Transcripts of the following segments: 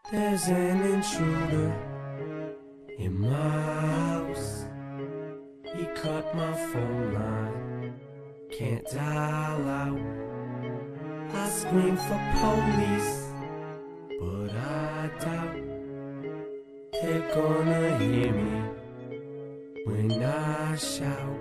There's an intruder in my house. He cut my phone line, can't dial out. I scream for police, but I doubt they're gonna hear me when I shout.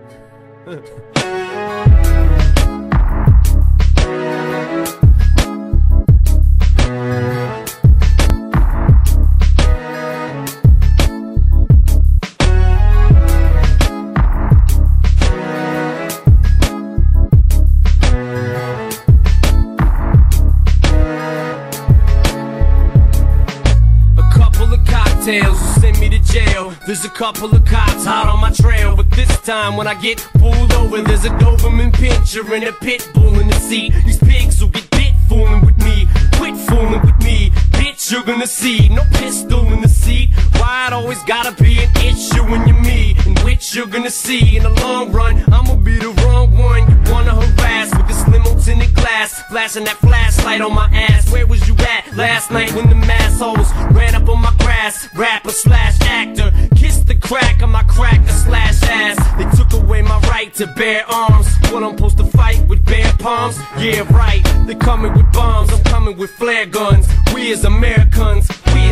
Will send me to jail. There's a couple of cops hot on my trail, but this time when I get pulled over, there's a Doberman pincher and a pit bull in the seat. These pigs will get bit fooling with me. Quit fooling with me, bitch, you're gonna see. No pistol in the seat. Why it always gotta be an issue when you're me? In which you're gonna see in the long run, I'ma be the wrong one you wanna harass with this limo tinted glass, flashing that flashlight on my ass. Where was you at last night when the mass holes ran up on my grass? Rapper slash actor, kiss the crack of my cracker slash ass. They took away my right to bear arms. What, I'm supposed to fight with bare palms? Yeah, right, they're coming with bombs, I'm coming with flare guns. We as Americans,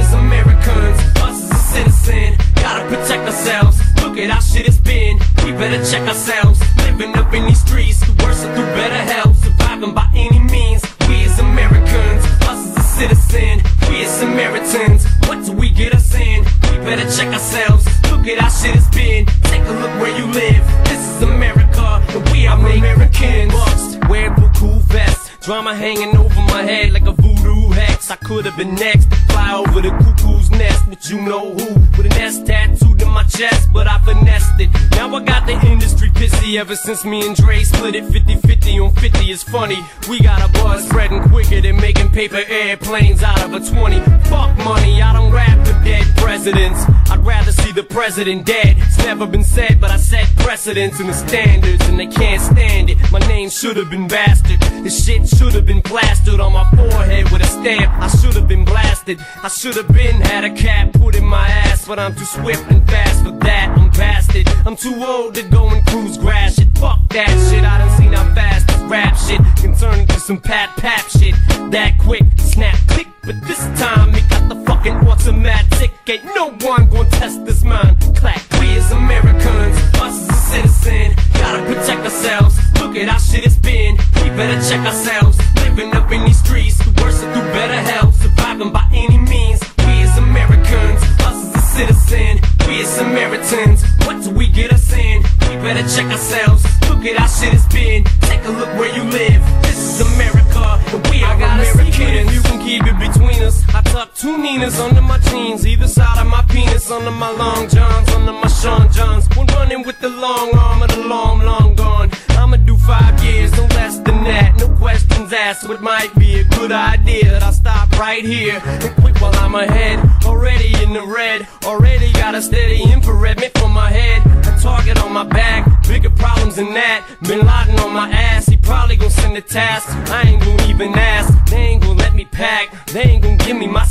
us as a citizen, gotta protect ourselves. Look at how shit has been, we better check ourselves. Living up in these streets, through worse and through better health, surviving by any means. We as Americans, us as a citizen, we as Samaritans. What do we get us in? We better check ourselves. Look at how shit has been, take a look where you live. This is America, and we are Americans. Bucks, wear cool vests, drama hanging over my head like a voodoo hex. I could have been next, fly over the cuckoo's nest with you know who, with an S tattooed in my chest, but I finessed it. Now I got the industry pissy ever since me and Dre split it 50-50 on 50. It's funny, we got a buzz spreading quicker than making paper airplanes out of a 20. Fuck money, I don't rap for dead presidents. I'd rather see the president dead. It's never been said, but I set precedents and the standards, and they can't stand it. My name should have been bastard. This shit should have been plastered on my forehead with a stamp. I should have been blasted. I should have been had a cap put in my ass, but I'm too swift and fast for that. I'm past it. I'm too old to go and cruise grass shit. Fuck that shit. I done seen how fast this rap shit can turn into some pap shit. That quick, snap, click. But this time it got the fucking automatic. Ain't no one gon' test this mind. Clack. We as Americans, us as a citizen, gotta protect ourselves. Look at how shit has been, we better check ourselves. Living up in these streets, through worse and through better health, surviving by any means. We as Americans, us as a citizen, we as Samaritans. What do we get us in? We better check ourselves. Look at how shit has been, take a look where you live. This is America, and we are Americans. You can keep it between us. I tuck two Ninas under my jeans, either side of my penis, under my long johns, under my Sean Johns. One running with the long arm of the long gone. I'ma do 5 years, no less than that. No questions asked, what might be a good idea. I'll stop right here and quit while I'm ahead. Already in the red, already got a steady infrared meant for my head. A target on my back, bigger problems than that. Bin Laden on my ass, he probably gon' send a task. I ain't gon' even ask, they ain't gon' let me pack. They ain't gon' give me my